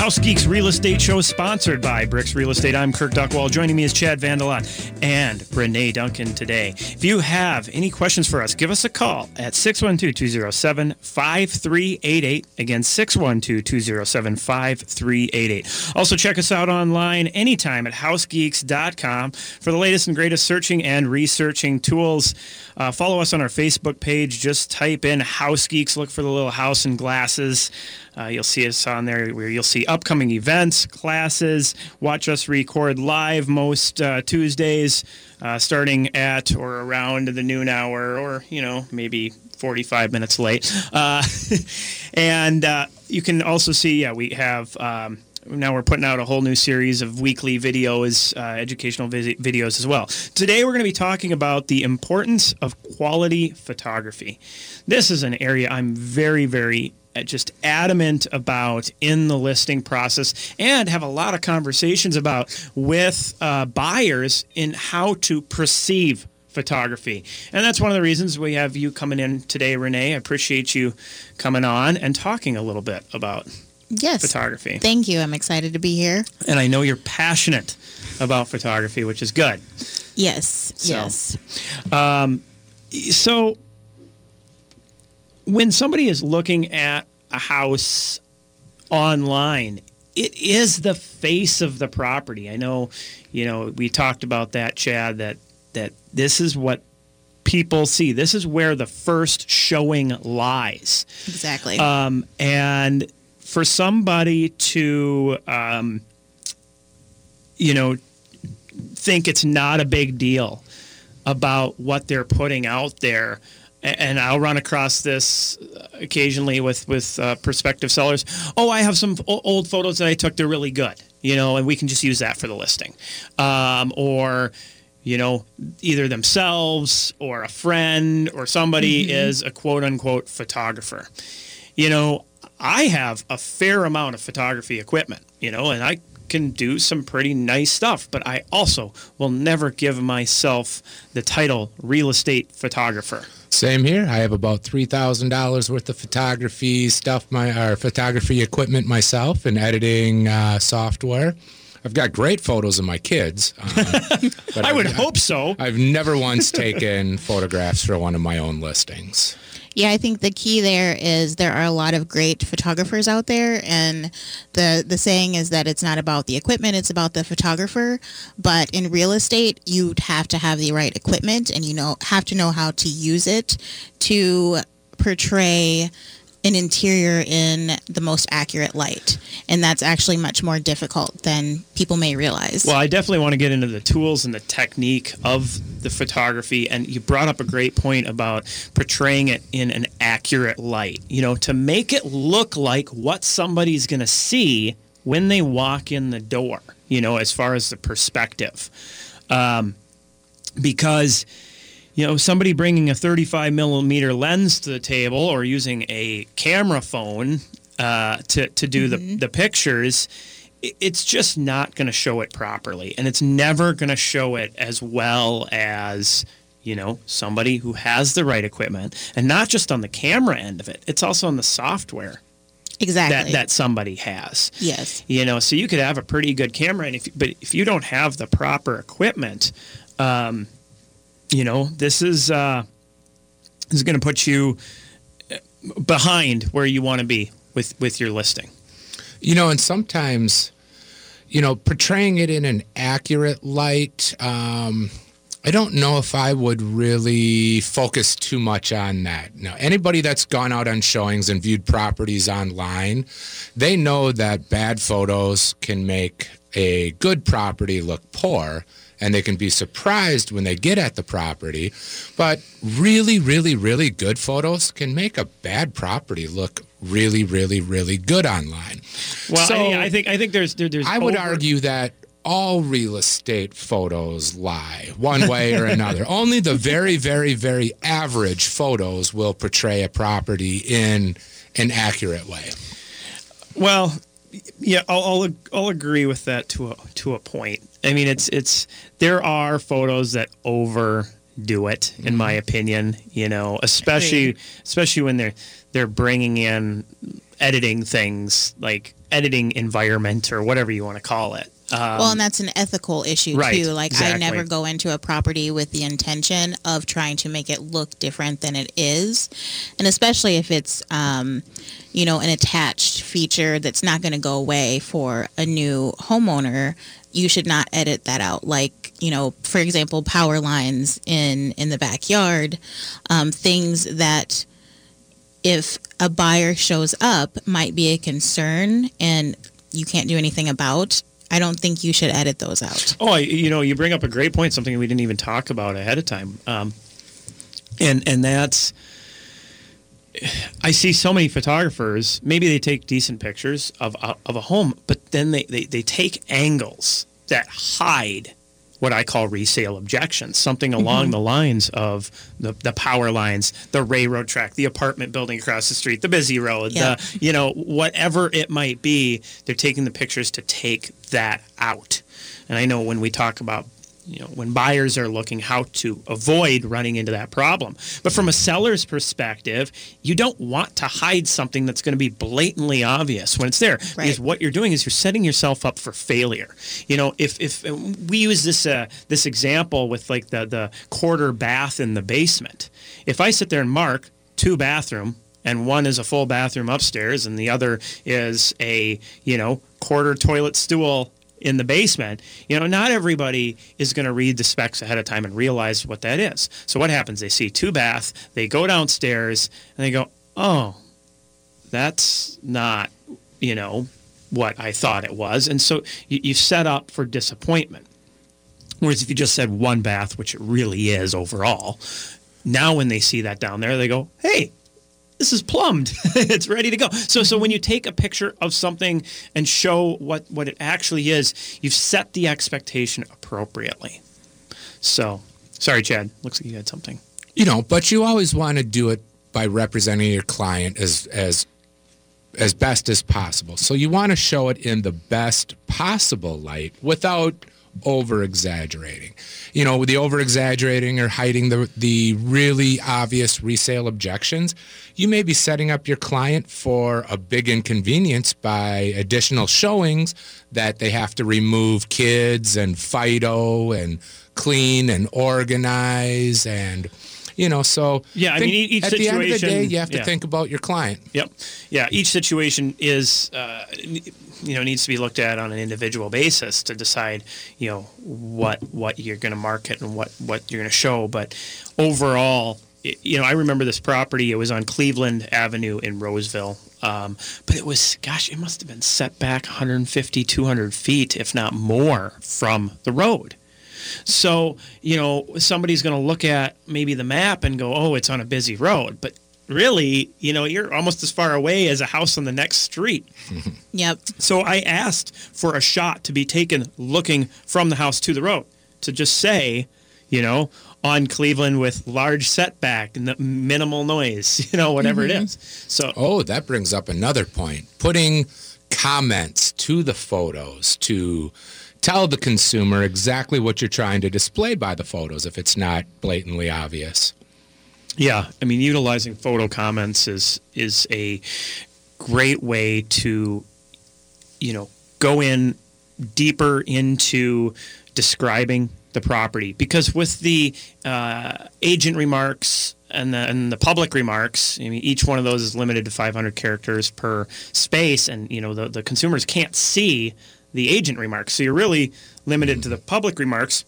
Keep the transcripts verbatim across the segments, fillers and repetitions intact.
House Geeks Real Estate Show sponsored by Bricks Real Estate. I'm Kirk Duckwall. Joining me is Chad Vandelot and Renee Duncan today. If you have any questions for us, give us a call at six one two, two oh seven, five three eight eight. Again, six one two, two oh seven, five three eight eight. Also, check us out online anytime at house geeks dot com for the latest and greatest searching and researching tools. Uh, follow us on our Facebook page. Just type in House Geeks. Look for the little house and glasses. Uh, you'll see us on there where you'll see upcoming events, classes, watch us record live most uh, Tuesdays uh, starting at or around the noon hour or, you know, maybe forty-five minutes late. Uh, and uh, you can also see, yeah, we have... Um, Now we're putting out a whole new series of weekly videos, uh, educational vis- videos as well. Today we're going to be talking about the importance of quality photography. This is an area I'm very, very uh, just adamant about in the listing process and have a lot of conversations about with uh, buyers in how to perceive photography. And that's one of the reasons we have you coming in today, Renee. I appreciate you coming on and talking a little bit about Yes. photography. Thank you. I'm excited to be here. And I know you're passionate about photography, which is good. Yes. So, yes. Um, so when somebody is looking at a house online, it is the face of the property. I know, you know, we talked about that, Chad, that, that this is what people see. This is where the first showing lies. Exactly. Um, and for somebody to, um, you know, think it's not a big deal about what they're putting out there, and I'll run across this occasionally with, with uh, prospective sellers. Oh, I have some old photos that I took. They're really good, you know, and we can just use that for the listing. Um, or, you know, either themselves or a friend or somebody mm-hmm. is a quote-unquote photographer. You know, I have a fair amount of photography equipment, you know, and I can do some pretty nice stuff, but I also will never give myself the title real estate photographer. Same here. I have about three thousand dollars worth of photography stuff, my or photography equipment myself and editing uh, software. I've got great photos of my kids. Um, but I would I've, hope so. I've never once taken photographs for one of my own listings. Yeah, I think the key there is there are a lot of great photographers out there, and the the saying is that it's not about the equipment, it's about the photographer. But in real estate, you'd have to have the right equipment, and you know have to know how to use it to portray an interior in the most accurate light. And that's actually much more difficult than people may realize. Well, I definitely want to get into the tools and the technique of the photography. And you brought up a great point about portraying it in an accurate light, you know, to make it look like what somebody's going to see when they walk in the door, you know, as far as the perspective. Um, because... You know, somebody bringing a thirty-five millimeter lens to the table or using a camera phone uh, to, to do mm-hmm. the, the pictures, it's just not going to show it properly. And it's never going to show it as well as, you know, somebody who has the right equipment. And not just on the camera end of it, it's also on the software. Exactly. That, that somebody has. Yes. You know, so you could have a pretty good camera, and if but if you don't have the proper equipment, um, you know, this is uh, this is going to put you behind where you want to be with, with your listing. You know, and sometimes, you know, portraying it in an accurate light, um, I don't know if I would really focus too much on that. Now, anybody that's gone out on showings and viewed properties online, they know that bad photos can make a good property look poor, and they can be surprised when they get at the property. But really, really, really good photos can make a bad property look really, really, really good online. Well, so I, I think I think there's there, there's. I would over- argue that all real estate photos lie one way or another. Only the very, very, very average photos will portray a property in an accurate way. Well, yeah, I'll, I'll I'll agree with that to a to a point. I mean, it's it's there are photos that overdo it, in mm-hmm. my opinion. You know, especially especially when they're they're bringing in editing things like editing environment or whatever you want to call it. Um, well, and that's an ethical issue right, too. Like exactly. I never go into a property with the intention of trying to make it look different than it is, and especially if it's, um, you know, an attached feature that's not going to go away for a new homeowner. You should not edit that out. Like, you know, for example, power lines in in the backyard, um, things that if a buyer shows up might be a concern and you can't do anything about. I don't think you should edit those out. Oh, you know, you bring up a great point, something we didn't even talk about ahead of time. Um, and and that's, I see so many photographers, maybe they take decent pictures of, of a home, but then they, they, they take angles that hide what I call resale objections, something along mm-hmm. the lines of the, the power lines, the railroad track, the apartment building across the street, the busy road, yep. the, you know, whatever it might be, they're taking the pictures to take that out. And I know when we talk about, you know, when buyers are looking how to avoid running into that problem. But from a seller's perspective, you don't want to hide something that's going to be blatantly obvious when it's there. Right. Because what you're doing is you're setting yourself up for failure. You know, if if we use this uh, this example with like the, the quarter bath in the basement, if I sit there and mark two bathroom, and one is a full bathroom upstairs and the other is a, you know, quarter toilet stool in the basement, you know, not everybody is going to read the specs ahead of time and realize what that is. So what happens? They see two bath, they go downstairs, and they go, oh, that's not, you know, what I thought it was. And so you, you set up for disappointment. Whereas if you just said one bath, which it really is overall, now when they see that down there, they go, hey, this is plumbed. It's ready to go. So so when you take a picture of something and show what, what it actually is, you've set the expectation appropriately. So, sorry, Chad. Looks like you had something. You know, but you always want to do it by representing your client as as as best as possible. So you want to show it in the best possible light without over-exaggerating. You know, with the over-exaggerating or hiding the the really obvious resale objections, you may be setting up your client for a big inconvenience by additional showings that they have to remove kids and Fido and clean and organize and, you know, so yeah, I think, mean, each at situation, the end of the day, you have to yeah. think about your client. Yep. Yeah, each situation is, uh, you know, needs to be looked at on an individual basis to decide, you know, what what you're going to market and what, what you're going to show. But overall, it, you know, I remember this property. It was on Cleveland Avenue in Roseville. Um, but it was, gosh, it must have been set back one hundred fifty, two hundred feet, if not more, from the road. So, you know, somebody's going to look at maybe the map and go, oh, it's on a busy road. But really, you know, you're almost as far away as a house on the next street. Yep. So I asked for a shot to be taken looking from the house to the road to just say, you know, on Cleveland with large setback and minimal noise, you know, whatever mm-hmm. it is. So, oh, that brings up another point. Putting comments to the photos to tell the consumer exactly what you're trying to display by the photos if it's not blatantly obvious. Yeah, I mean, utilizing photo comments is is a great way to, you know, go in deeper into describing the property. Because with the uh, agent remarks and the, and the public remarks, I mean, each one of those is limited to five hundred characters per space, and, you know, the, the consumers can't see the agent remarks. So you're really limited to the public remarks.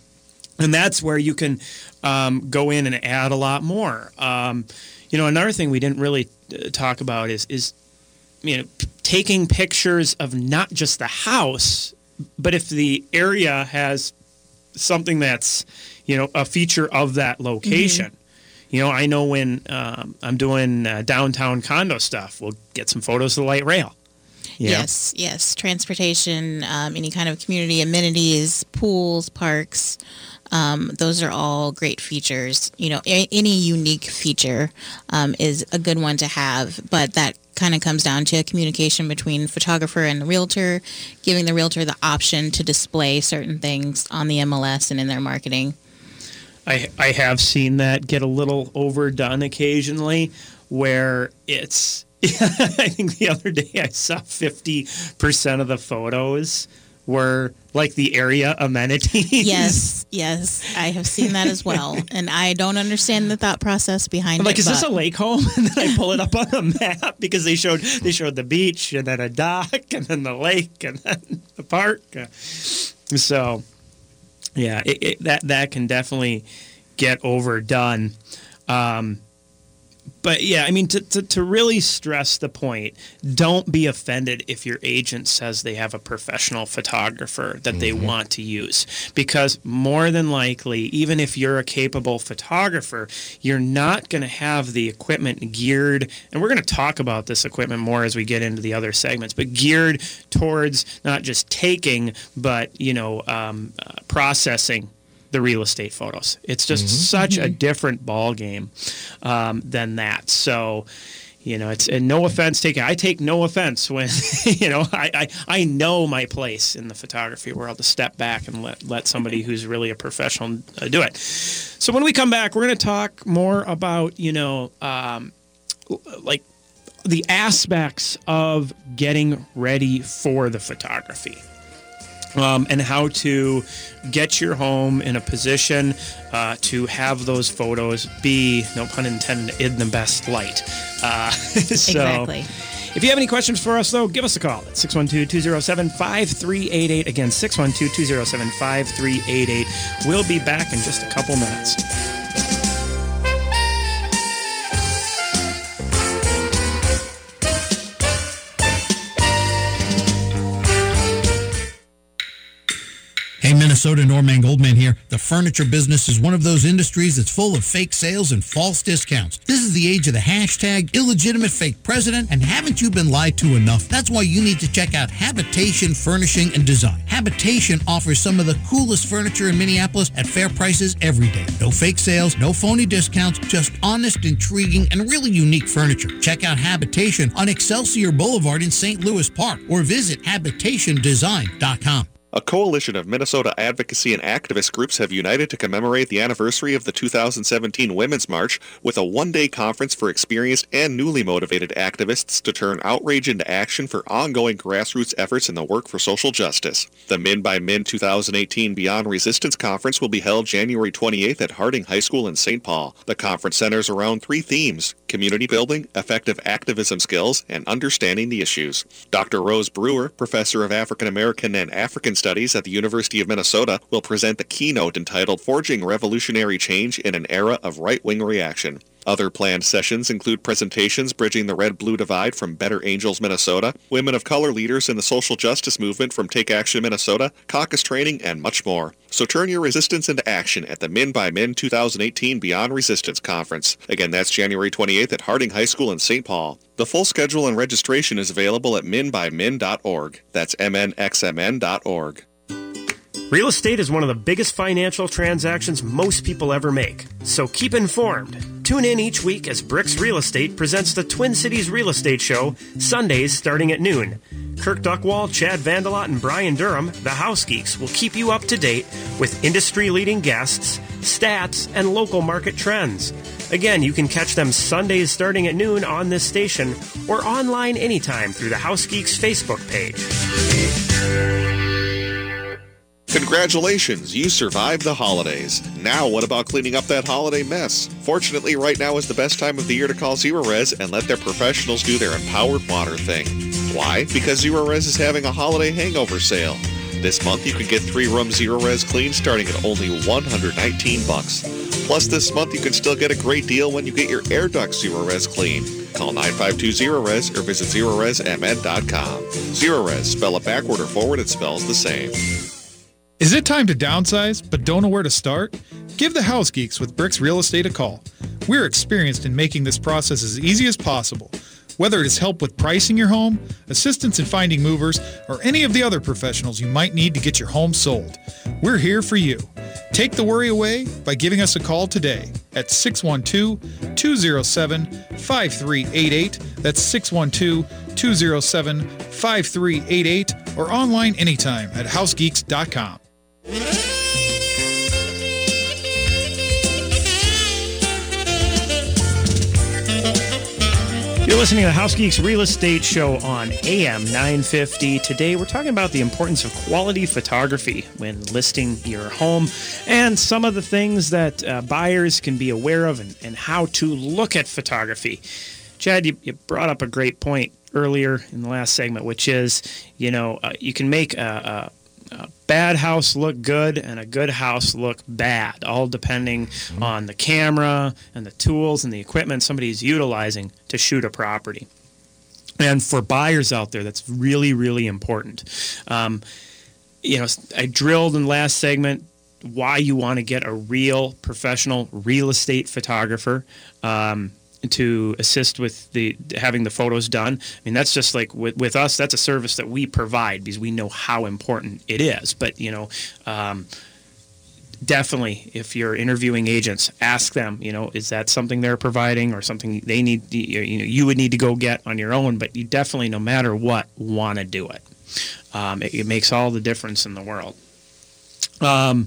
And that's where you can um, go in and add a lot more. Um, you know, another thing we didn't really uh, talk about is, is you know, p- taking pictures of not just the house, but if the area has something that's, you know, a feature of that location. Mm-hmm. You know, I know when um, I'm doing uh, downtown condo stuff, we'll get some photos of the light rail. Yeah. Yes, yes. Transportation, um, any kind of community amenities, pools, parks. Um, those are all great features. You know, a- any unique feature um, is a good one to have, but that kind of comes down to communication between photographer and the realtor, giving the realtor the option to display certain things on the M L S and in their marketing. I I have seen that get a little overdone occasionally, where it's I think the other day I saw fifty percent of the photos were like the area amenities. Yes, yes, I have seen that as well, and I don't understand the thought process behind I'm like, it. is this a but- lake home? And then I pull it up on the map because they showed they showed the beach and then a dock and then the lake and then the park. So, yeah, it, it, that that can definitely get overdone. Um, But yeah, I mean, to, to, to really stress the point, don't be offended if your agent says they have a professional photographer that mm-hmm. they want to use. Because more than likely, even if you're a capable photographer, you're not going to have the equipment geared, and we're going to talk about this equipment more as we get into the other segments, but geared towards not just taking, but, you know, um, uh, processing the real estate photos. It's just mm-hmm. such a different ball game um, than that. So, you know, it's and no offense taken. I take no offense when, you know, I, I, I know my place in the photography world to step back and let, let somebody who's really a professional uh, do it. So when we come back, we're going to talk more about, you know, um, like the aspects of getting ready for the photography. Um, and how to get your home in a position uh, to have those photos be, no pun intended, in the best light. Uh, so exactly. If you have any questions for us, though, give us a call at six one two, two zero seven, five three eight eight. Again, six one two, two zero seven, five three eight eight. We'll be back in just a couple minutes. Hey, Minnesota, Norman Goldman here. The furniture business is one of those industries that's full of fake sales and false discounts. This is the age of the hashtag illegitimate fake president, and haven't you been lied to enough? That's why you need to check out Habitation Furnishing and Design. Habitation offers some of the coolest furniture in Minneapolis at fair prices every day. No fake sales, no phony discounts, just honest, intriguing, and really unique furniture. Check out Habitation on Excelsior Boulevard in Saint Louis Park or visit habitation design dot com. A coalition of Minnesota advocacy and activist groups have united to commemorate the anniversary of the two thousand seventeen Women's March with a one-day conference for experienced and newly motivated activists to turn outrage into action for ongoing grassroots efforts in the work for social justice. The Min by Min two thousand eighteen Beyond Resistance Conference will be held January twenty-eighth at Harding High School in Saint Paul. The conference centers around three themes: community building, effective activism skills, and understanding the issues. Doctor Rose Brewer, professor of African American and African Studies at the University of Minnesota, will present the keynote entitled Forging Revolutionary Change in an Era of Right-Wing Reaction. Other planned sessions include presentations bridging the red-blue divide from Better Angels, Minnesota, women of color leaders in the social justice movement from Take Action Minnesota, caucus training, and much more. So turn your resistance into action at the Min by Min two thousand eighteen Beyond Resistance Conference. Again, that's January twenty-eighth at Harding High School in Saint Paul. The full schedule and registration is available at min by min dot org. That's m n x m n dot org. Real estate is one of the biggest financial transactions most people ever make, so keep informed. Tune in each week as Bricks Real Estate presents the Twin Cities Real Estate Show, Sundays starting at noon. Kirk Duckwall, Chad Vandelot, and Brian Durham, the House Geeks, will keep you up to date with industry-leading guests, stats, and local market trends. Again, you can catch them Sundays starting at noon on this station or online anytime through the House Geeks Facebook page. Congratulations, you survived the holidays. Now what about cleaning up that holiday mess? Fortunately, right now is the best time of the year to call Zerorez and let their professionals do their empowered water thing. Why? Because Zerorez is having a holiday hangover sale. This month you can get three rooms Zerorez clean starting at only one hundred nineteen bucks. Plus this month you can still get a great deal when you get your air ducts Zerorez clean. Call nine five two Zerorez or visit Zerorez M N dot com. Zerorez, spell it backward or forward, it spells the same. Is it time to downsize, but don't know where to start? Give the House Geeks with Bricks Real Estate a call. We're experienced in making this process as easy as possible. Whether it is help with pricing your home, assistance in finding movers, or any of the other professionals you might need to get your home sold, we're here for you. Take the worry away by giving us a call today at six one two, two zero seven, five three eight eight. That's six one two, two zero seven, five three eight eight or online anytime at house geeks dot com. You're listening to the House Geeks Real Estate Show on A M nine fifty. Today we're talking about the importance of quality photography when listing your home and some of the things that uh, buyers can be aware of and, and how to look at photography. Chad, you, you brought up a great point earlier in the last segment, which is, you know, uh, you can make a, a, a bad house look good and a good house look bad, all depending mm-hmm. on the camera and the tools and the equipment somebody's utilizing to shoot a property. And for buyers out there, that's really, really important. Um, you know, I drilled in the last segment why you want to get a real professional real estate photographer um, to assist with the having the photos done. I mean, that's just like with, with us, that's a service that we provide because we know how important it is. But, you know, um, definitely if you're interviewing agents, ask them, you know, is that something they're providing or something they need, you know, you would need to go get on your own, but you definitely, no matter what, want to do it. Um, it. It makes all the difference in the world. Um,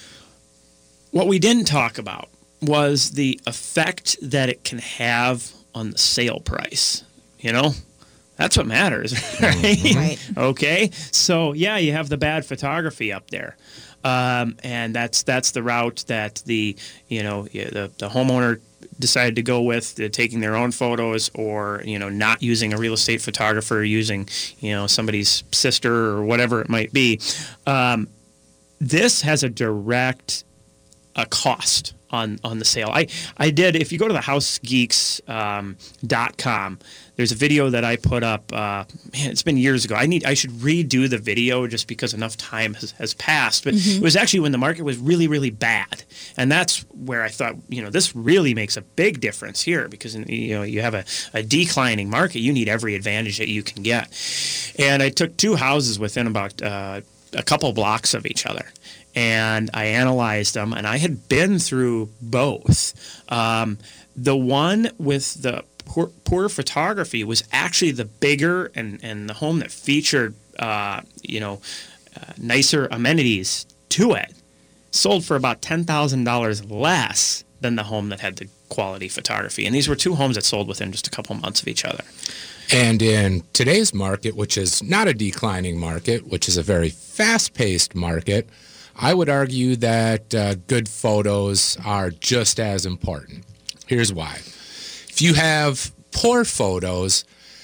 what we didn't talk about was the effect that it can have on the sale price. You know, that's what matters, right? Right. Okay. So yeah, you have the bad photography up there. Um, and that's that's the route that the, you know, the, the homeowner decided to go with, uh, taking their own photos or, you know, not using a real estate photographer, using, you know, somebody's sister or whatever it might be. Um, this has a direct a cost on, on the sale. I, I did, if you go to the house geeks dot com, um, there's a video that I put up, uh, man, it's been years ago. I need, I should redo the video just because enough time has, has passed. But mm-hmm. it was actually when the market was really, really bad. And that's where I thought, you know, this really makes a big difference here because, you know, you have a, a declining market. You need every advantage that you can get. And I took two houses within about uh, a couple blocks of each other. And I analyzed them, and I had been through both. Um, the one with the poor, poor photography was actually the bigger and, and the home that featured, uh, you know, uh, nicer amenities to it, sold for about ten thousand dollars less than the home that had the quality photography. And these were two homes that sold within just a couple months of each other. And in today's market, which is not a declining market, which is a very fast-paced market, I would argue that uh, good photos are just as important. Here's why. If you have poor photos,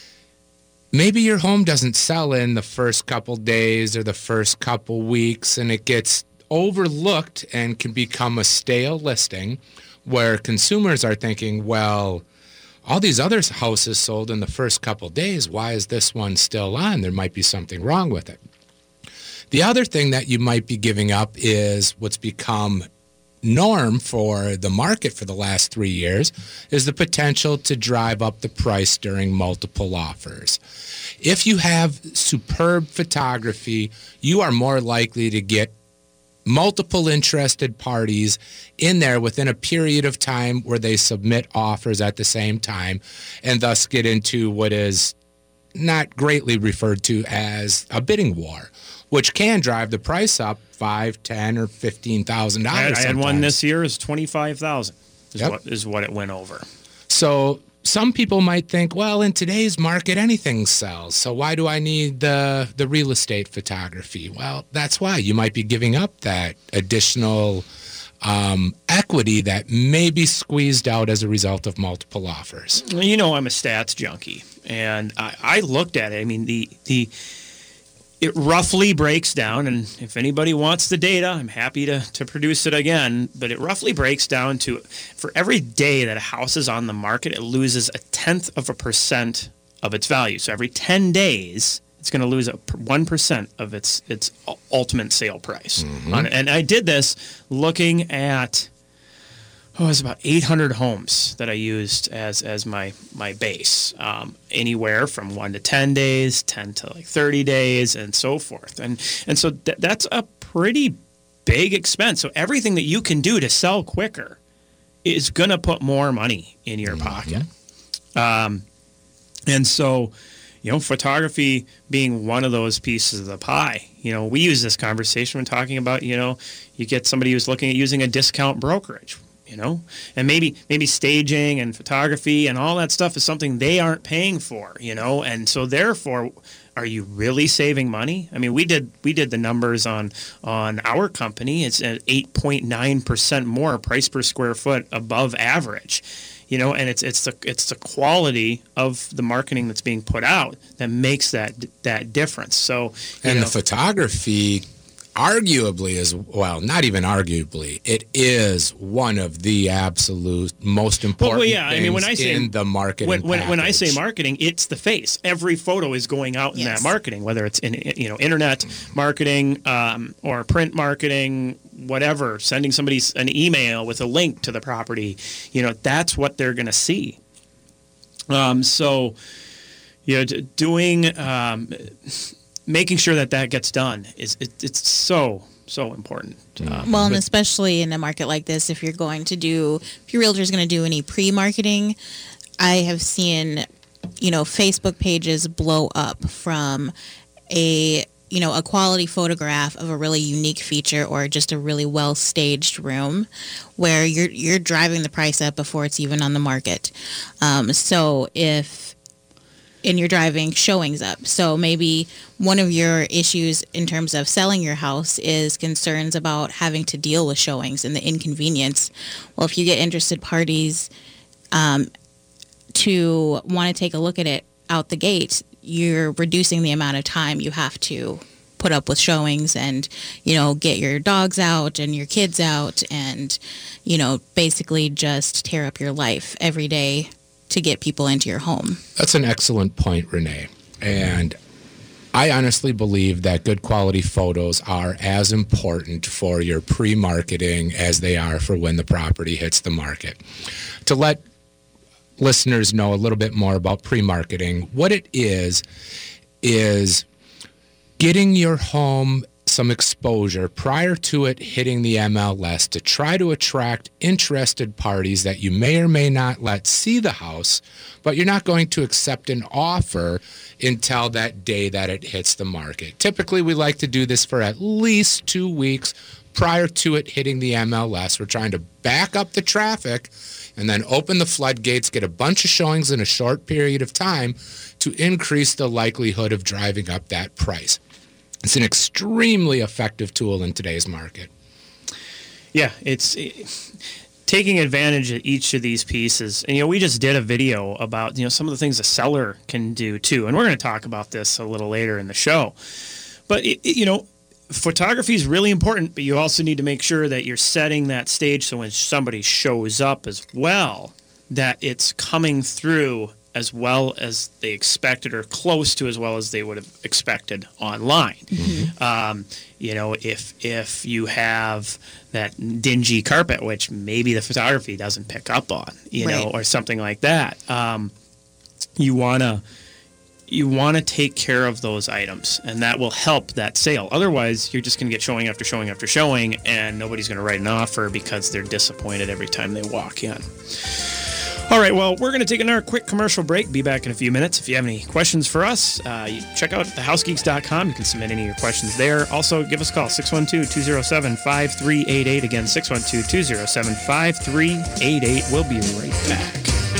maybe your home doesn't sell in the first couple days or the first couple weeks, and it gets overlooked and can become a stale listing where consumers are thinking, well, all these other houses sold in the first couple days. Why is this one still on? There might be something wrong with it. The other thing that you might be giving up is what's become norm for the market for the last three years is the potential to drive up the price during multiple offers. If you have superb photography, you are more likely to get multiple interested parties in there within a period of time where they submit offers at the same time and thus get into what is not greatly referred to as a bidding war, which can drive the price up five, ten, or fifteen thousand dollars. I had one this year is twenty five thousand. Is Yep. what is what it went over. So some people might think, well, in today's market, anything sells. So why do I need the the real estate photography? Well, that's why you might be giving up that additional um, equity that may be squeezed out as a result of multiple offers. You know, I'm a stats junkie, and I, I looked at it. I mean, the the. It roughly breaks down, and if anybody wants the data, I'm happy to, to produce it again, but it roughly breaks down to, for every day that a house is on the market, it loses a tenth of a percent of its value. So every ten days, it's going to lose a one percent of its its ultimate sale price. Mm-hmm. On, and I did this looking at, oh, it was about eight hundred homes that I used as as my my base, um, anywhere from one to ten days, ten to like thirty days, and so forth. And and so th- that's a pretty big expense. So everything that you can do to sell quicker is going to put more money in your mm-hmm. pocket. Um, and so, you know, photography being one of those pieces of the pie. You know, we use this conversation when talking about, you know, you get somebody who's looking at using a discount brokerage. you know, and maybe maybe staging and photography and all that stuff is something they aren't paying for, you know, and so therefore, are you really saving money? I mean, we did we did the numbers on on our company. It's at eight point nine percent more price per square foot above average, you know, and it's it's the it's the quality of the marketing that's being put out that makes that that difference. So, you and know, the photography arguably is, well, not even arguably, it is one of the absolute most important well, yeah, things I mean, when I say, in the marketing when, when, when I say package. marketing, it's the face. Every photo is going out in Yes. that marketing, whether it's in, you know, internet marketing um, or print marketing, whatever, sending somebody an email with a link to the property, you know, that's what they're going to see. Um, so, you know, doing... Um, making sure that that gets done is it, it's so so important. Um, Well, and but- especially in a market like this, if you're going to do, if your realtor is going to do any pre-marketing, I have seen, you know, Facebook pages blow up from a, you know, a quality photograph of a really unique feature or just a really well staged room, where you're you're driving the price up before it's even on the market. Um, so if and you're driving showings up. So maybe one of your issues in terms of selling your house is concerns about having to deal with showings and the inconvenience. Well, if you get interested parties um, to want to take a look at it out the gate, you're reducing the amount of time you have to put up with showings and, you know, get your dogs out and your kids out and, you know, basically just tear up your life every day to get people into your home. That's an excellent point, Renee. And I honestly believe that good quality photos are as important for your pre-marketing as they are for when the property hits the market. To let listeners know a little bit more about pre-marketing, what it is, is getting your home some exposure prior to it hitting the M L S to try to attract interested parties that you may or may not let see the house, but you're not going to accept an offer until that day that it hits the market. Typically, we like to do this for at least two weeks prior to it hitting the M L S. We're trying to back up the traffic and then open the floodgates, get a bunch of showings in a short period of time to increase the likelihood of driving up that price. It's an extremely effective tool in today's market. Yeah, it's it, taking advantage of each of these pieces. And, you know, we just did a video about, you know, some of the things a seller can do too. And we're going to talk about this a little later in the show. But, it, it, you know, photography is really important, but you also need to make sure that you're setting that stage so when somebody shows up as well, that it's coming through as well as they expected or close to as well as they would have expected online. Mm-hmm. Um, you know, if if you have that dingy carpet, which maybe the photography doesn't pick up on, you right. know, or something like that, um, you wanna you wanna take care of those items, and that will help that sale. Otherwise, you're just gonna get showing after showing after showing, and nobody's gonna write an offer because they're disappointed every time they walk in. All right, well, we're going to take another quick commercial break. Be back in a few minutes. If you have any questions for us, uh, you check out the house geeks dot com. You can submit any of your questions there. Also, give us a call, six one two, two zero seven, five three eight eight. Again, six one two, two zero seven, five three eight eight. We'll be right back.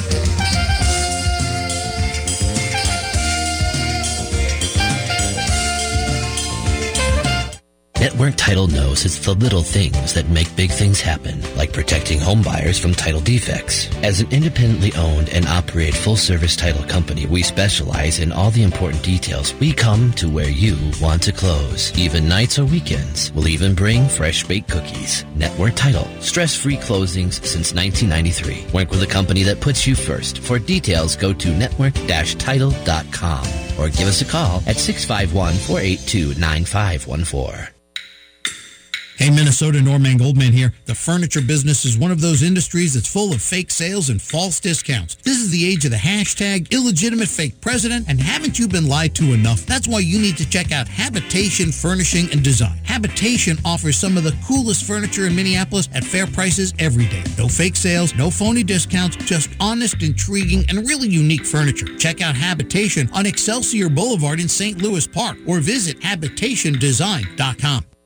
Network Title knows it's the little things that make big things happen, like protecting home buyers from title defects. As an independently owned and operated full-service title company, we specialize in all the important details. We come to where you want to close, even nights or weekends. We'll even bring fresh-baked cookies. Network Title, stress-free closings since nineteen ninety-three. Work with a company that puts you first. For details, go to network dash title dot com or give us a call at six five one, four eight two, nine five one four. Hey, Minnesota, Norman Goldman here. The furniture business is one of those industries that's full of fake sales and false discounts. This is the age of the hashtag illegitimate fake president, and haven't you been lied to enough? That's why you need to check out Habitation Furnishing and Design. Habitation offers some of the coolest furniture in Minneapolis at fair prices every day. No fake sales, no phony discounts, just honest, intriguing, and really unique furniture. Check out Habitation on Excelsior Boulevard in Saint Louis Park or visit habitation design dot com.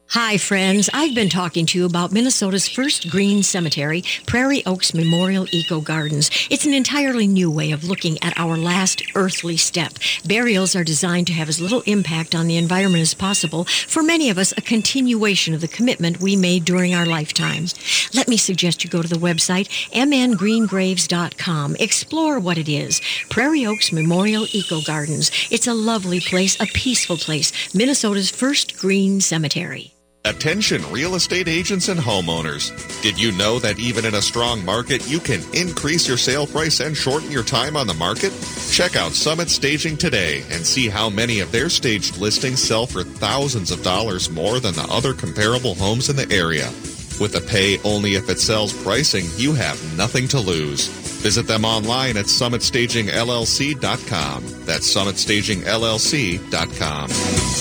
Hi, friends. I've been talking to you about Minnesota's first green cemetery, Prairie Oaks Memorial Eco Gardens. It's an entirely new way of looking at our last earthly step. Burials are designed to have as little impact on the environment as possible. For many of us, a continuation of the commitment we made during our lifetimes. Let me suggest you go to the website m n green graves dot com. Explore what it is. Prairie Oaks Memorial Eco Gardens. It's a lovely place, a peaceful place. Minnesota's first green cemetery. Attention real estate agents and homeowners. Did you know that even in a strong market, you can increase your sale price and shorten your time on the market? Check out Summit Staging today and see how many of their staged listings sell for thousands of dollars more than the other comparable homes in the area. With a pay only if it sells pricing, you have nothing to lose. Visit them online at summit staging l l c dot com. That's summit staging l l c dot com.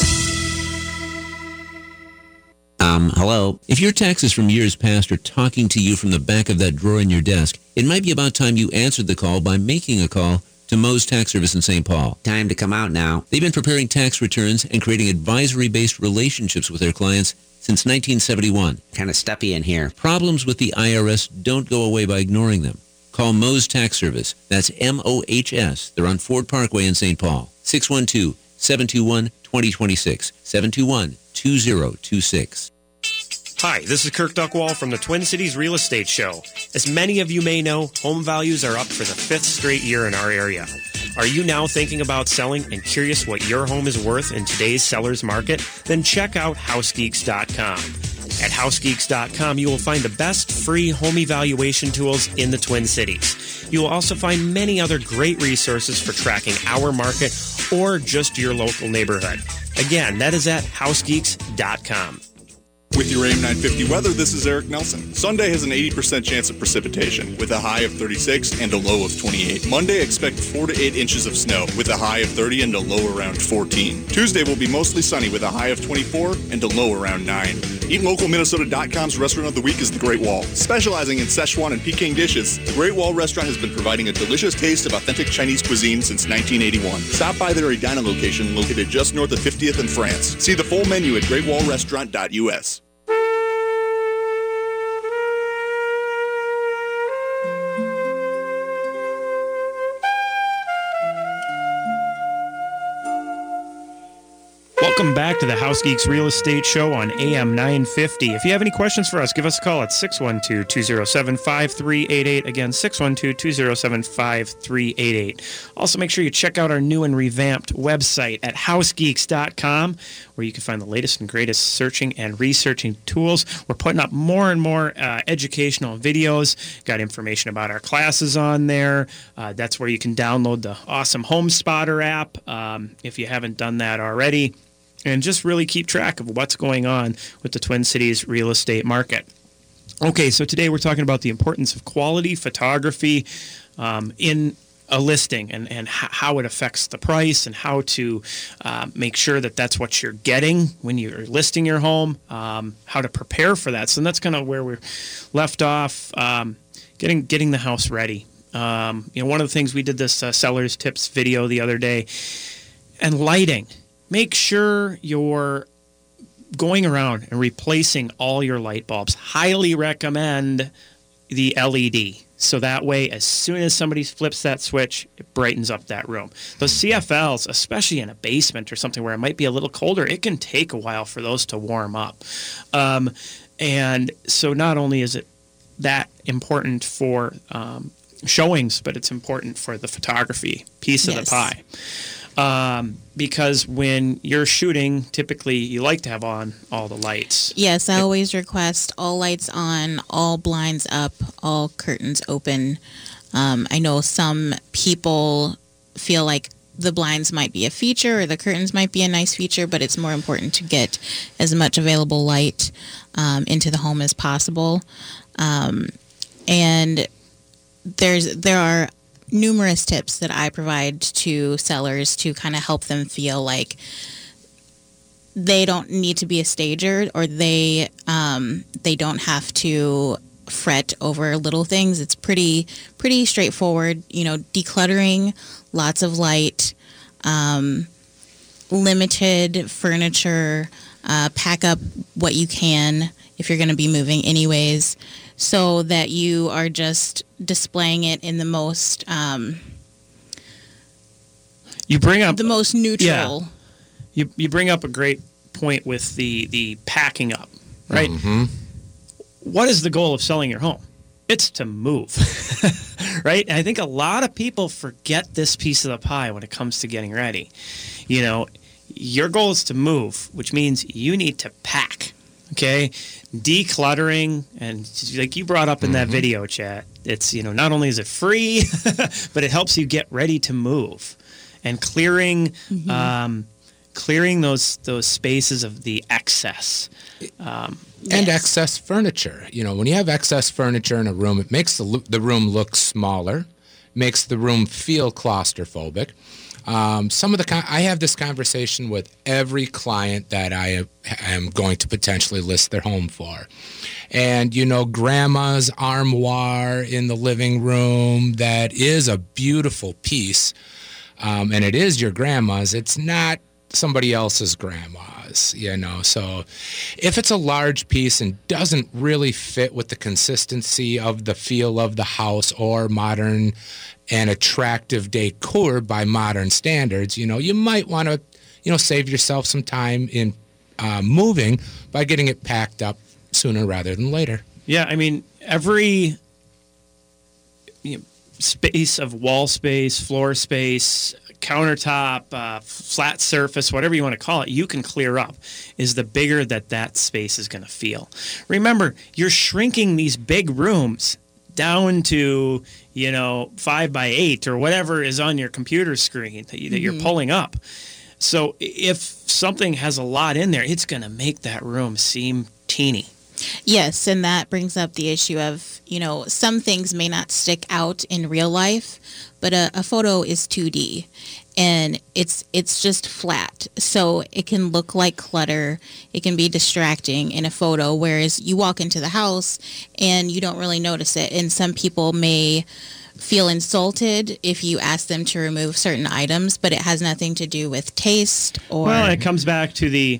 Um, hello? If your taxes from years past are talking to you from the back of that drawer in your desk, it might be about time you answered the call by making a call to Moe's Tax Service in Saint Paul. Time to come out now. They've been preparing tax returns and creating advisory-based relationships with their clients since nineteen seventy-one. Kind of stuffy in here. Problems with the I R S don't go away by ignoring them. Call Moe's Tax Service. That's M O H S. They're on Ford Parkway in Saint Paul. six one two, seven two one, two zero two six. seven two one, two zero two six. Hi, this is Kirk Duckwall from the Twin Cities Real Estate Show. As many of you may know, home values are up for the fifth straight year in our area. Are you now thinking about selling and curious what your home is worth in today's seller's market? Then check out house geeks dot com. At house geeks dot com, you will find the best free home evaluation tools in the Twin Cities. You will also find many other great resources for tracking our market or just your local neighborhood. Again, that is at house geeks dot com. With your A M nine fifty weather, this is Eric Nelson. Sunday has an eighty percent chance of precipitation, with a high of thirty-six and a low of twenty-eight. Monday, expect four to eight inches of snow, with a high of thirty and a low around fourteen. Tuesday will be mostly sunny, with a high of twenty-four and a low around nine. Eat Local Minnesota dot com's restaurant of the week is The Great Wall. Specializing in Szechuan and Peking dishes, The Great Wall restaurant has been providing a delicious taste of authentic Chinese cuisine since nineteen eighty-one. Stop by their Edina location located just north of fiftieth and France. See the full menu at great wall restaurant dot u s. Welcome back to the House Geeks Real Estate Show on A M nine fifty. If you have any questions for us, give us a call at six one two, two zero seven, five three eight eight. Again, six one two, two zero seven, five three eight eight. Also, make sure you check out our new and revamped website at house geeks dot com, where you can find the latest and greatest searching and researching tools. We're putting up more and more uh, educational videos. Got information about our classes on there. Uh, that's where you can download the awesome Home Spotter app um, if you haven't done that already. And just really keep track of what's going on with the Twin Cities real estate market. Okay, so today we're talking about the importance of quality photography um, in a listing and, and h- how it affects the price and how to uh, make sure that that's what you're getting when you're listing your home, um, how to prepare for that. So that's kind of where we're left off, um, getting getting the house ready. Um, you know, one of the things we did this uh, seller's tips video the other day, and lighting. Make sure you're going around and replacing all your light bulbs. Highly recommend the L E D. So that way, as soon as somebody flips that switch, it brightens up that room. Those C F Ls, especially in a basement or something where it might be a little colder, it can take a while for those to warm up. Um, and so not only is it that important for um, showings, but it's important for the photography piece of yes. the pie. Um, because when you're shooting, typically you like to have on all the lights. Yes, I it, always request all lights on, all blinds up, all curtains open. Um, I know some people feel like the blinds might be a feature or the curtains might be a nice feature, but it's more important to get as much available light um, into the home as possible. Um, and there's there are numerous tips that I provide to sellers to kind of help them feel like they don't need to be a stager, or they um, they don't have to fret over little things. It's pretty pretty straightforward. You know, decluttering, lots of light, um, limited furniture, Uh, pack up what you can if you're going to be moving anyways, so that you are just displaying it in the most um, you bring up the most neutral. Yeah. You you bring up a great point with the the packing up, right? Mm-hmm. What is the goal of selling your home? It's to move, right? And I think a lot of people forget this piece of the pie when it comes to getting ready. You know, your goal is to move, which means you need to pack, okay? Decluttering, and like you brought up in that Mm-hmm. video chat, it's, you know, not only is it free, but it helps you get ready to move. And clearing, Mm-hmm. um, clearing those those spaces of the excess. Um, And Yes. excess furniture. You know, when you have excess furniture in a room, it makes the, lo- the room look smaller, makes the room feel claustrophobic. Um, some of the con- I have this conversation with every client that I am going to potentially list their home for. And, you know, grandma's armoire in the living room, that is a beautiful piece. Um, and it is your grandma's. It's not somebody else's grandma's, you know. So if it's a large piece and doesn't really fit with the consistency of the feel of the house or modern and attractive decor by modern standards, you know, you might want to, you know, save yourself some time in uh, moving by getting it packed up sooner rather than later. Yeah, I mean, every you know, space of wall space, floor space, countertop, uh, flat surface, whatever you want to call it, you can clear up, is the bigger that that space is going to feel. Remember, you're shrinking these big rooms down to, you know, five by eight or whatever is on your computer screen that, you, that you're pulling up. So if something has a lot in there, it's going to make that room seem teeny. Yes, and that brings up the issue of, you know, some things may not stick out in real life, but a, a photo is two D and it's it's just flat. So it can look like clutter. It can be distracting in a photo, whereas you walk into the house and you don't really notice it. And some people may feel insulted if you ask them to remove certain items, but it has nothing to do with taste or... Well, it comes back to the,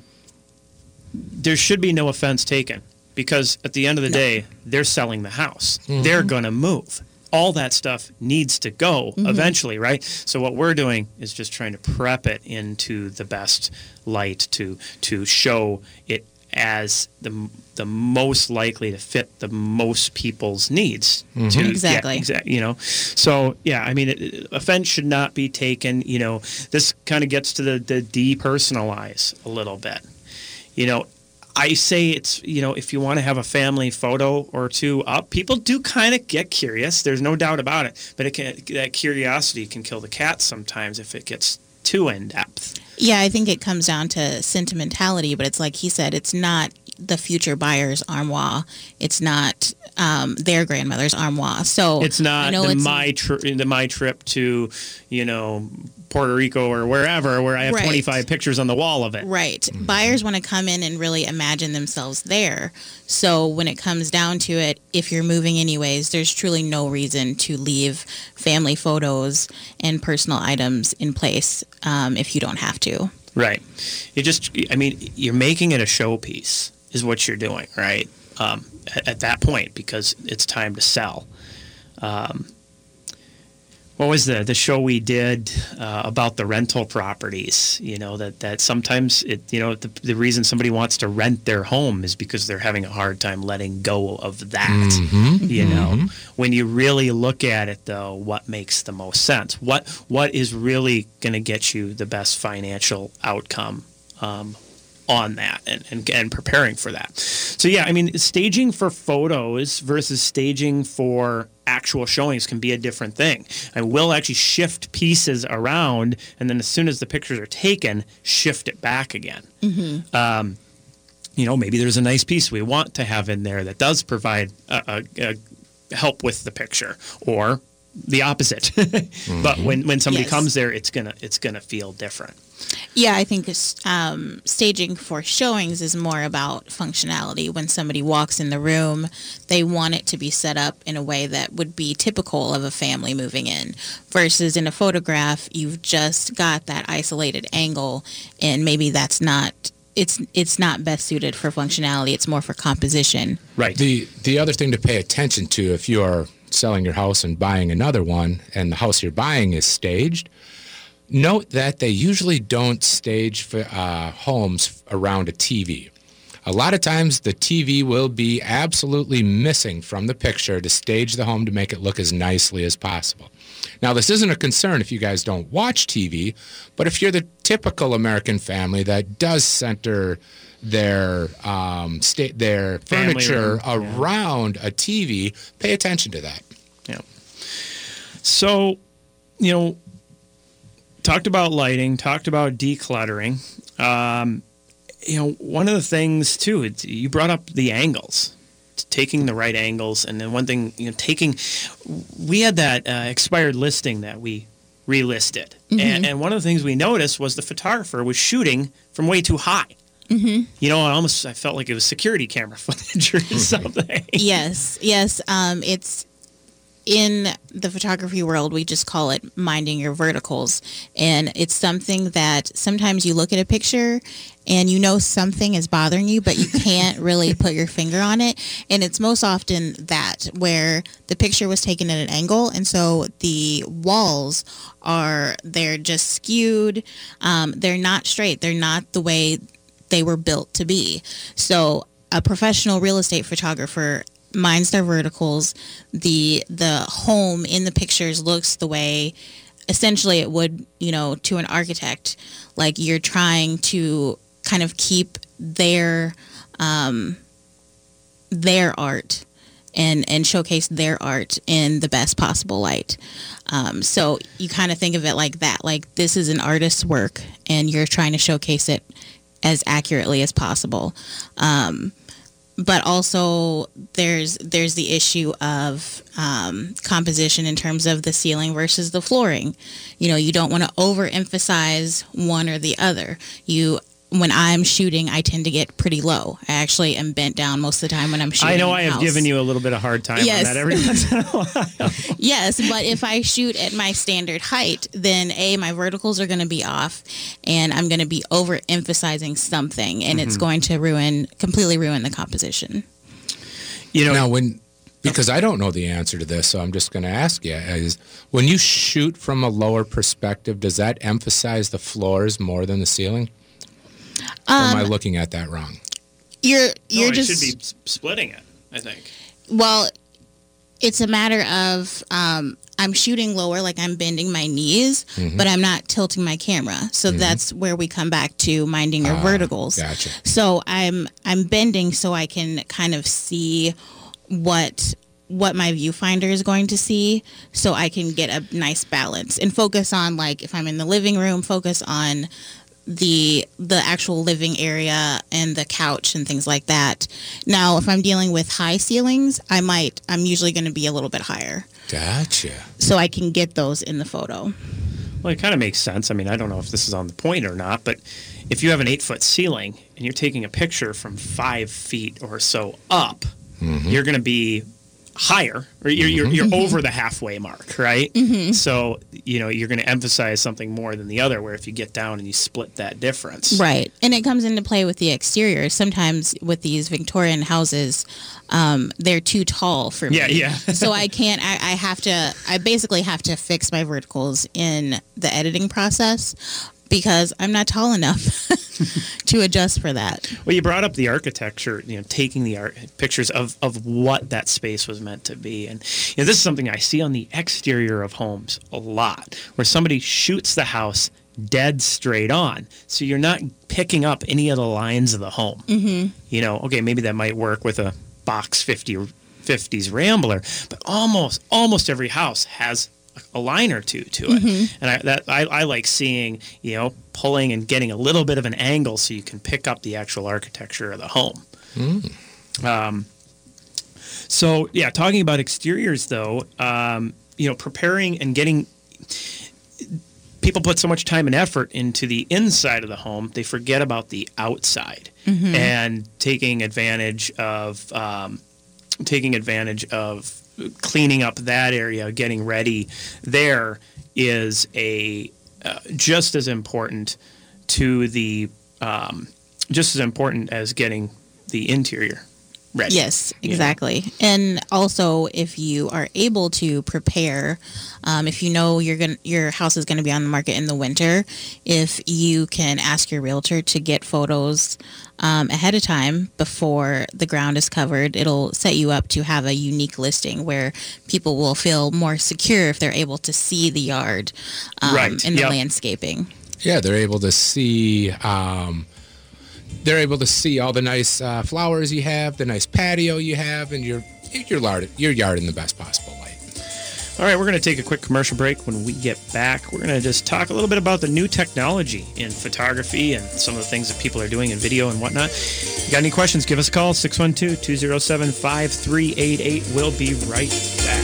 there should be no offense taken. Because at the end of the day, they're selling the house. Mm-hmm. They're going to move. All that stuff needs to go mm-hmm. eventually, right? So what we're doing is just trying to prep it into the best light to to show it as the the most likely to fit the most people's needs. Mm-hmm. To exactly. Get, exa- you know, so yeah, I mean, it, offense should not be taken. You know, this kind of gets to the the depersonalize a little bit. You know. I say it's, you know, if you want to have a family photo or two up, people do kind of get curious. There's no doubt about it. But it can, that curiosity can kill the cat sometimes if it gets too in-depth. Yeah, I think it comes down to sentimentality, but it's like he said, it's not the future buyer's armoire. It's not um, their grandmother's armoire. So it's not I know the, it's, my tri- the my trip to, you know, Puerto Rico or wherever where I have right. twenty-five pictures on the wall of it. Right. Mm-hmm. Buyers want to come in and really imagine themselves there. So when it comes down to it, if you're moving anyways, there's truly no reason to leave family photos and personal items in place um, if you don't have to. Right. You just, I mean, you're making it a showpiece is what you're doing, right? Um, at, at that point, because it's time to sell. Um, what was the the show we did uh, about the rental properties? You know, that, that sometimes it, you know, the, the reason somebody wants to rent their home is because they're having a hard time letting go of that. Mm-hmm. You know, Mm-hmm. when you really look at it, though, what makes the most sense? What what is really going to get you the best financial outcome um, on that and, and, and preparing for that? So, yeah, I mean, staging for photos versus staging for actual showings can be a different thing. I will actually shift pieces around, and then as soon as the pictures are taken, shift it back again. Mm-hmm. Um, you know, maybe there's a nice piece we want to have in there that does provide a, a, a help with the picture, or the opposite. Mm-hmm. But when, when somebody yes. comes there, it's gonna it's gonna feel different. Yeah, I think um, staging for showings is more about functionality. When somebody walks in the room, they want it to be set up in a way that would be typical of a family moving in. Versus in a photograph, you've just got that isolated angle, and maybe that's not it's it's not best suited for functionality. It's more for composition. Right. The the other thing to pay attention to if you are selling your house and buying another one, and the house you're buying is staged, note that they usually don't stage for, uh, homes around a T V. A lot of times the T V will be absolutely missing from the picture to stage the home to make it look as nicely as possible. Now, this isn't a concern if you guys don't watch T V, but if you're the typical American family that does center their um, sta- their Family furniture room, yeah. around a T V, pay attention to that. Yeah. So, you know, talked about lighting, talked about decluttering. Um, you know, one of the things too, it's, you brought up the angles, taking the right angles, and then one thing, you know, taking. We had that uh, expired listing that we relisted, Mm-hmm. and, and one of the things we noticed was the photographer was shooting from way too high. Mm-hmm. You know, I almost I felt like it was security camera footage or something. Yes, yes. Um, it's in the photography world, we just call it minding your verticals. And it's something that sometimes you look at a picture and you know something is bothering you, but you can't really put your finger on it. And it's most often that where the picture was taken at an angle. And so the walls are, they're just skewed. Um, they're not straight. They're not the way they were built to be. So a professional real estate photographer minds their verticals. The the home in the pictures looks the way essentially it would, you know, to an architect. Like you're trying to kind of keep their um, their art and and showcase their art in the best possible light. Um, so you kind of think of it like that. Like this is an artist's work and you're trying to showcase it as accurately as possible. Um, But also there's there's the issue of um, composition in terms of the ceiling versus the flooring. You know, you don't want to overemphasize one or the other. You when I'm shooting, I tend to get pretty low. I actually am bent down most of the time when I'm shooting. I know I have house. given you a little bit of hard time Yes. on that every once in a while. Yes, but if I shoot at my standard height, then A, my verticals are going to be off, and I'm going to be overemphasizing something, and it's going to ruin, completely ruin the composition. You know, Now, when because I don't know the answer to this, so I'm just going to ask you: is when you shoot from a lower perspective, does that emphasize the floors more than the ceiling? Or am I looking at that wrong? You're you're no, just you should be s- splitting it, I think. well, it's a matter of um, I'm shooting lower, like I'm bending my knees, Mm-hmm. but I'm not tilting my camera. So that's where we come back to minding your Ah, verticals. gotcha. So I'm I'm bending so I can kind of see what what my viewfinder is going to see, so I can get a nice balance and focus on, like, if I'm in the living room, focus on the the actual living area and the couch and things like that. Now, if I'm dealing with high ceilings, I might I'm usually going to be a little bit higher, Gotcha. so I can get those in the photo. Well, it kind of makes sense. I mean, I don't know if this is on the point or not, but if you have an eight-foot ceiling and you're taking a picture from five feet or so up, you're going to be higher, or you're, you're, you're over the halfway mark, right? Mm-hmm. So, you know, you're going to emphasize something more than the other, where if you get down and you split that difference. Right. And it comes into play with the exterior. Sometimes with these Victorian houses, um, they're too tall for me. Yeah, yeah. So I can't, I, I have to, I basically have to fix my verticals in the editing process because I'm not tall enough to adjust for that. Well, you brought up the architecture, you know, taking the art pictures of, of what that space was meant to be. And, you know, this is something I see on the exterior of homes a lot, where somebody shoots the house dead straight on. So you're not picking up any of the lines of the home. Mm-hmm. You know, okay, maybe that might work with a box fifty, fifties Rambler, but almost, almost every house has a line or two to it. Mm-hmm. And I, that, I, I like seeing, you know, pulling and getting a little bit of an angle so you can pick up the actual architecture of the home. Mm. Um, so, yeah, talking about exteriors, though, um, you know, preparing and getting... People put so much time and effort into the inside of the home, they forget about the outside. Mm-hmm. And taking advantage of... Um, taking advantage of cleaning up that area, getting ready there is a uh, just as important to the um, just as important as getting the interior ready. Yes, exactly. Yeah. And also, if you are able to prepare, um, if you know you're gonna, your house is going to be on the market in the winter, if you can ask your realtor to get photos um, ahead of time before the ground is covered, it'll set you up to have a unique listing where people will feel more secure if they're able to see the yard um, right. and the yep. landscaping. Yeah, they're able to see... Um, They're able to see all the nice uh, flowers you have, the nice patio you have, and your your yard, your yard in the best possible light. All right, we're going to take a quick commercial break. When we get back, we're going to just talk a little bit about the new technology in photography and some of the things that people are doing in video and whatnot. If you got any questions, give us a call, six one two, two oh seven, five three eight eight. We'll be right back.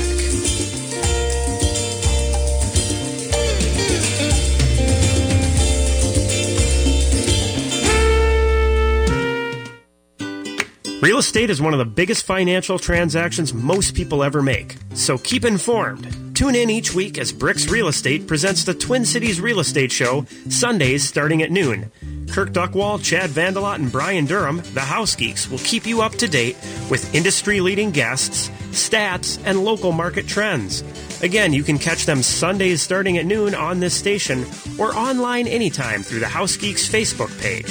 Real estate is one of the biggest financial transactions most people ever make, so keep informed. Tune in each week as Bricks Real Estate presents the Twin Cities Real Estate Show, Sundays starting at noon. Kirk Duckwall, Chad Vandelot, and Brian Durham, the House Geeks, will keep you up to date with industry-leading guests, stats, and local market trends. Again, you can catch them Sundays starting at noon on this station or online anytime through the House Geeks Facebook page.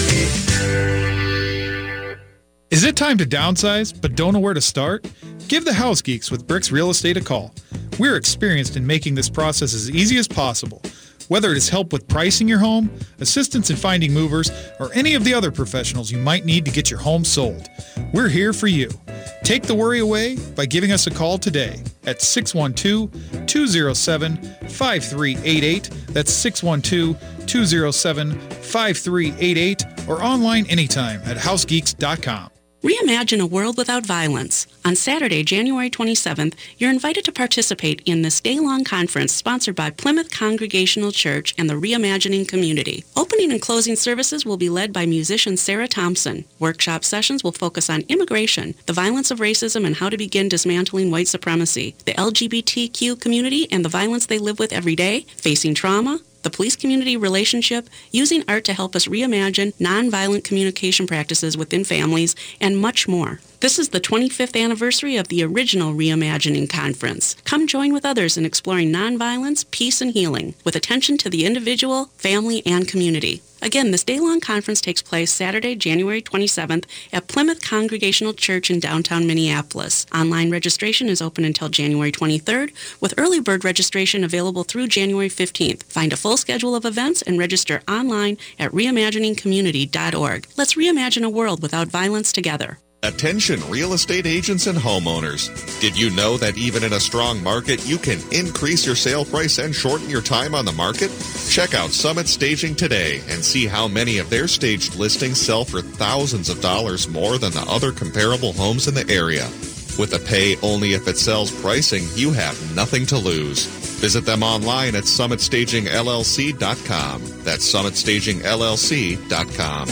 Is it time to downsize but don't know where to start? Give the House Geeks with Bricks Real Estate a call. We're experienced in making this process as easy as possible. Whether it is help with pricing your home, assistance in finding movers, or any of the other professionals you might need to get your home sold, we're here for you. Take the worry away by giving us a call today at six one two, two oh seven, five three eight eight. That's six one two, two oh seven, five three eight eight or online anytime at house geeks dot com. Reimagine a world without violence. On Saturday, January twenty-seventh, you're invited to participate in this day-long conference sponsored by Plymouth Congregational Church and the Reimagining Community. Opening and closing services will be led by musician Sarah Thompson. Workshop sessions will focus on immigration, the violence of racism, and how to begin dismantling white supremacy, the L G B T Q community and the violence they live with every day, facing trauma, the police-community relationship, using art to help us reimagine nonviolent communication practices within families, and much more. This is the twenty-fifth anniversary of the original Reimagining Conference. Come join with others in exploring nonviolence, peace, and healing, with attention to the individual, family, and community. Again, this day-long conference takes place Saturday, January twenty-seventh at Plymouth Congregational Church in downtown Minneapolis. Online registration is open until January twenty-third, with early bird registration available through January fifteenth. Find a full schedule of events and register online at reimagining community dot org. Let's reimagine a world without violence together. Attention real estate agents and homeowners. Did you know that even in a strong market, you can increase your sale price and shorten your time on the market? Check out Summit Staging today and see how many of their staged listings sell for thousands of dollars more than the other comparable homes in the area. With a pay only if it sells pricing, you have nothing to lose. Visit them online at summit staging L L C dot com. That's summit staging L L C dot com.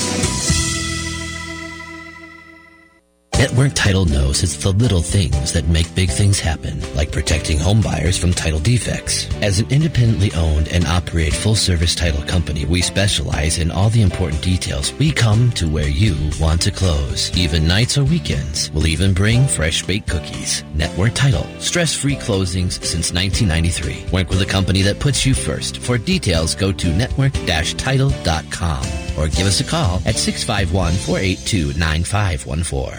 Network Title knows it's the little things that make big things happen, like protecting home buyers from title defects. As an independently owned and operated full-service title company, we specialize in all the important details. We come to where you want to close, even nights or weekends. We'll even bring fresh baked cookies. Network Title, stress-free closings since nineteen ninety-three. Work with a company that puts you first. For details, go to network dash title dot com or give us a call at six five one, four eight two, nine five one four.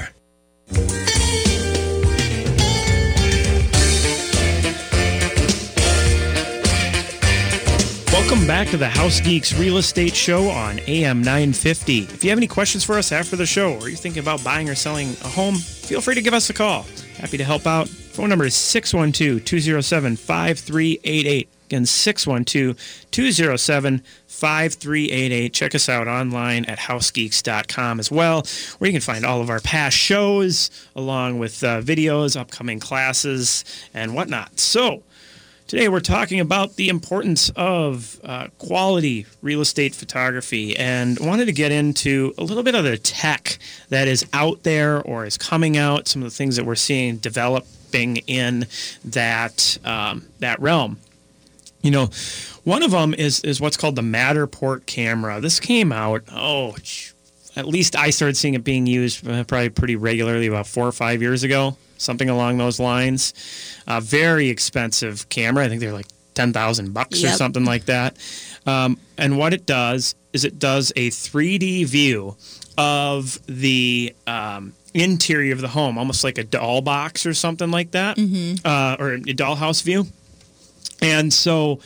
Welcome back to the House Geeks Real Estate Show on A M nine fifty. If you have any questions for us after the show, or you're thinking about buying or selling a home, feel free to give us a call. Happy to help out. Phone number is six one two, two oh seven, five three eight eight. Again, six one two, two oh seven, five three eight eight. Check us out online at house geeks dot com as well, where you can find all of our past shows, along with uh, videos, upcoming classes, and whatnot. So, today we're talking about the importance of uh, quality real estate photography, and wanted to get into a little bit of the tech that is out there or is coming out, some of the things that we're seeing developing in that um, that realm. You know, one of them is, is what's called the Matterport camera. This came out, oh, at least I started seeing it being used uh, probably pretty regularly about four or five years ago, something along those lines. Uh, very expensive camera. I think they're like ten thousand bucks Yep. or something like that. Um, and what it does is it does a three D view of the um, interior of the home, almost like a doll box or something like that, Mm-hmm. uh, or a dollhouse view. And so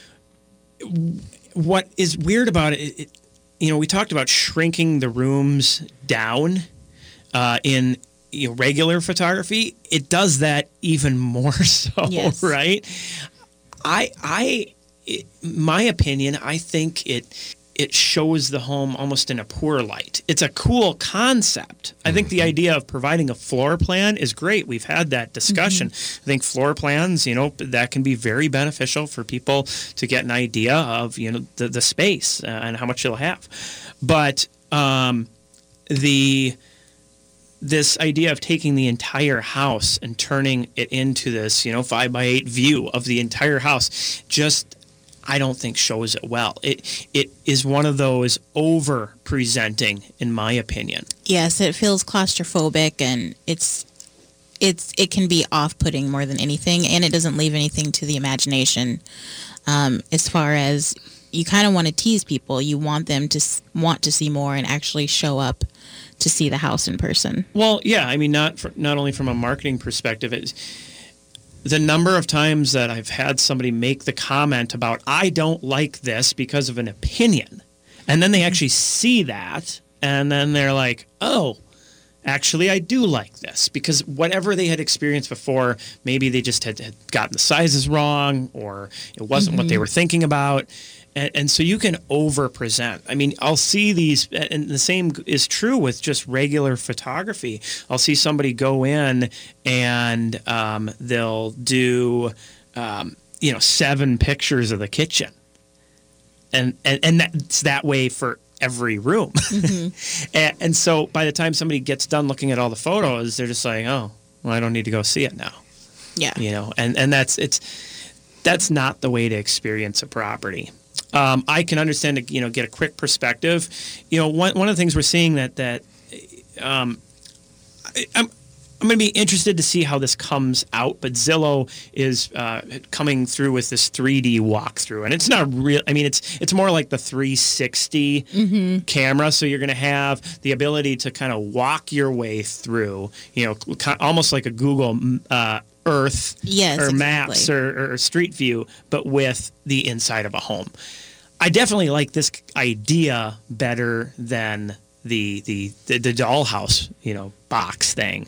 what is weird about it, it, it you know, we talked about shrinking the rooms down uh, in you know, regular photography. It does that even more so, Yes. right? I, I, it, my opinion, I think it it shows the home almost in a poor light. It's a cool concept. I think the idea of providing a floor plan is great. We've had that discussion. I think floor plans, you know, that can be very beneficial for people to get an idea of, you know, the, the space uh, and how much they'll have. But um, the this idea of taking the entire house and turning it into this, you know, five by eight view of the entire house, just I don't think shows it well. It it is one of those over presenting, in my opinion. Yes, it feels claustrophobic, and it's it's it can be off-putting more than anything, and it doesn't leave anything to the imagination. Um, as far as you kind of want to tease people, you want them to s- want to see more and actually show up to see the house in person. Well, yeah, I mean, not for, not only from a marketing perspective, it's the number of times that I've had somebody make the comment about, I don't like this because of an opinion. And then they actually see that, and then they're like, oh, actually, I do like this. Because whatever they had experienced before, maybe they just had, had gotten the sizes wrong, or it wasn't what they were thinking about. And, and so you can over-present. I mean, I'll see these, and the same is true with just regular photography. I'll see somebody go in and um, they'll do, um, you know, seven pictures of the kitchen. And, and, and that's that way for every room. Mm-hmm. and, and so by the time somebody gets done looking at all the photos, they're just like, oh, well, I don't need to go see it now. Yeah. You know, and, and that's, it's, that's not the way to experience a property. Um, I can understand, to, you know, get a quick perspective. You know, one one of the things we're seeing that that um, I, I'm I'm going to be interested to see how this comes out. But Zillow is uh, coming through with this three D walkthrough, and it's not real. I mean, it's it's more like the three sixty Mm-hmm. camera. So you're going to have the ability to kind of walk your way through. You know, ki- almost like a Google Uh, Earth Yes, or exactly. maps or, or Street View, but with the inside of a home. I definitely like this idea better than the the the, the dollhouse, you know, box thing.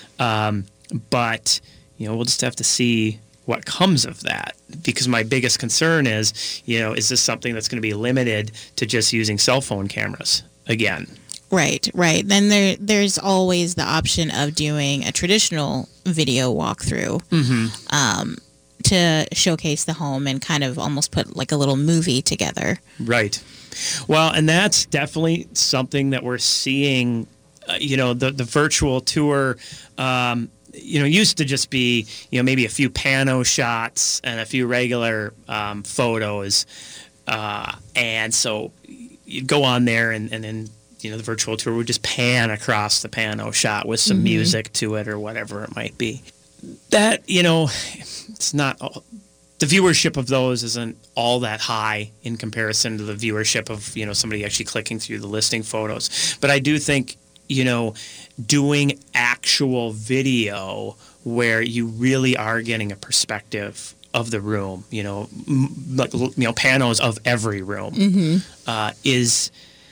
Um, but you know, we'll just have to see what comes of that, because my biggest concern is, you know, is this something that's going to be limited to just using cell phone cameras again? Right, right. Then there there's always the option of doing a traditional video walkthrough Mm-hmm. um, to showcase the home and kind of almost put like a little movie together. Right. Well, and that's definitely something that we're seeing. Uh, you know, the the virtual tour, um, you know, used to just be, you know, maybe a few pano shots and a few regular um, photos. Uh, and so you'd go on there and, and then, you know, the virtual tour would just pan across the pano shot with some Mhm. music to it or whatever it might be. That, you know, it's not all, the viewership of those isn't all that high in comparison to the viewership of, you know, somebody actually clicking through the listing photos. But I do think, you know, doing actual video where you really are getting a perspective of the room, you know, m- like, you know, panos of every room, Mm-hmm. uh, is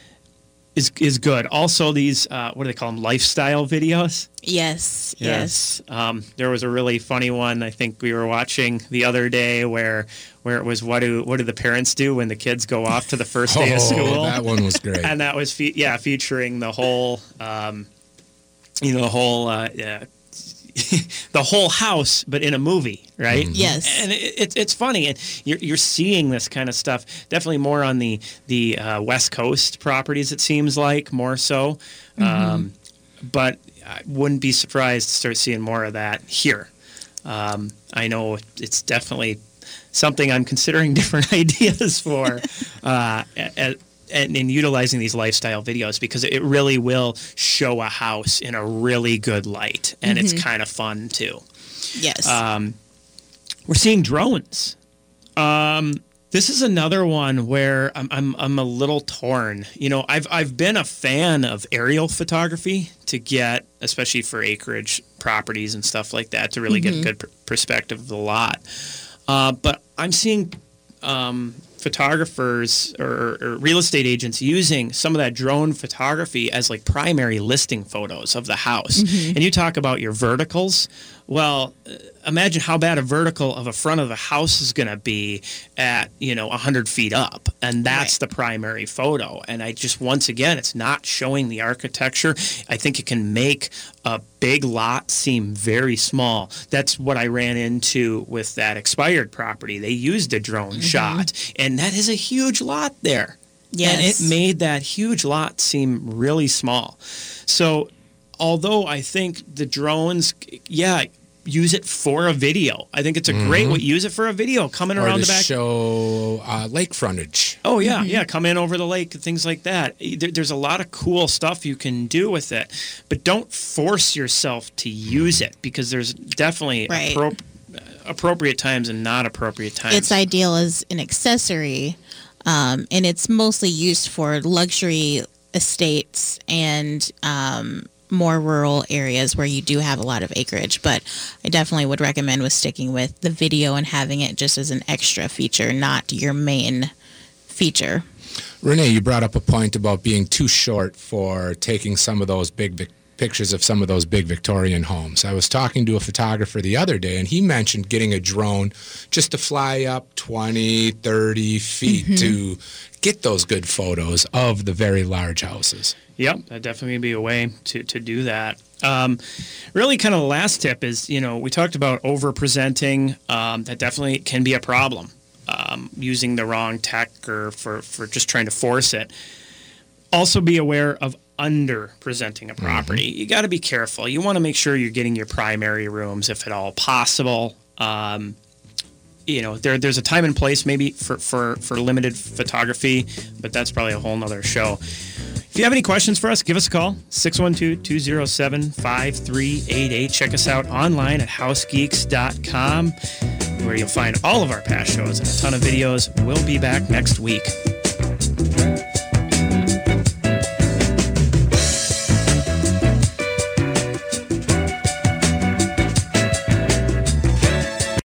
is is good. Also, these uh, what do they call them? Lifestyle videos. Yes, yes. Um, there was a really funny one I think we were watching the other day where where it was what do what do the parents do when the kids go off to the first day Oh, of school? that one was great. And that was fe- yeah featuring the whole um, you know the whole uh, yeah, the whole house, but in a movie, right? Mm-hmm. Yes. And it, it, it's funny, and you're you're seeing this kind of stuff definitely more on the the uh, West Coast properties. It seems like more so, Mm-hmm. um, but I wouldn't be surprised to start seeing more of that here. Um, I know it's definitely something I'm considering different ideas for uh, as, and, and utilizing these lifestyle videos, because it really will show a house in a really good light, and mm-hmm. it's kind of fun too. Yes. Um, we're seeing drones. Um, this is another one where I'm, I'm I'm a little torn. You know, I've I've been a fan of aerial photography to get, especially for acreage properties and stuff like that, to really mm-hmm. get a good pr- perspective of the lot. Uh, but I'm seeing um, photographers or, or real estate agents using some of that drone photography as like primary listing photos of the house. Mm-hmm. And you talk about your verticals. Well, imagine how bad a vertical of a front of the house is going to be at, you know, one hundred feet up. And that's right. the primary photo. And I just, once again, it's not showing the architecture. I think it can make a big lot seem very small. That's what I ran into with that expired property. They used a drone mm-hmm. shot, and that is a huge lot there. Yes. And it made that huge lot seem really small. So although I think the drones, yeah, use it for a video. I think it's a mm-hmm. great way. Use it for a video coming or around to the back. show uh, lake frontage. Oh, yeah, mm-hmm. yeah. Come in over the lake, things like that. There, there's a lot of cool stuff you can do with it. But don't force yourself to use it, because there's definitely right. appro- appropriate times and not appropriate times. It's ideal as an accessory, um, and it's mostly used for luxury estates and um more rural areas where you do have a lot of acreage. But I definitely would recommend with sticking with the video and having it just as an extra feature, not your main feature. Renee, you brought up a point about being too short for taking some of those big vic- pictures of some of those big Victorian homes. I was talking to a photographer the other day, and he mentioned getting a drone just to fly up twenty, thirty feet mm-hmm. to get those good photos of the very large houses. Yep, that definitely be a way to, to do that. Um, really, kind of the last tip is, you know, we talked about over-presenting. Um, that definitely can be a problem, um, using the wrong tech or for, for just trying to force it. Also be aware of under-presenting a property. Mm-hmm. You got to be careful. You want to make sure you're getting your primary rooms, if at all possible. Um, you know, there there's a time and place maybe for, for, for limited photography, but that's probably a whole nother show. If you have any questions for us, give us a call, six one two, two oh seven, five three eight eight. Check us out online at house geeks dot com, where you'll find all of our past shows and a ton of videos. We'll be back next week.